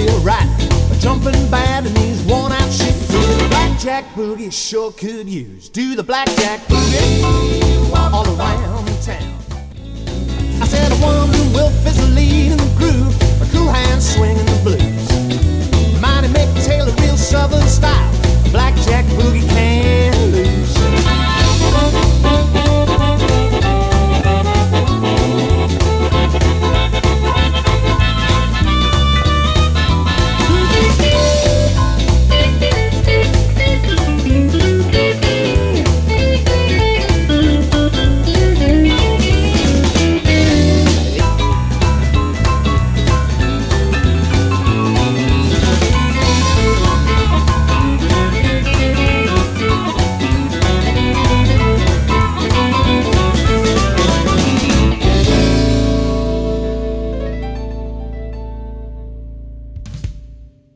right, but jumping bad in these worn-out shoes. The blackjack boogie sure could use. Do the blackjack boogie all around town. I said a one-wheel Wolf is the lead in the groove, a cool hand swinging the blues.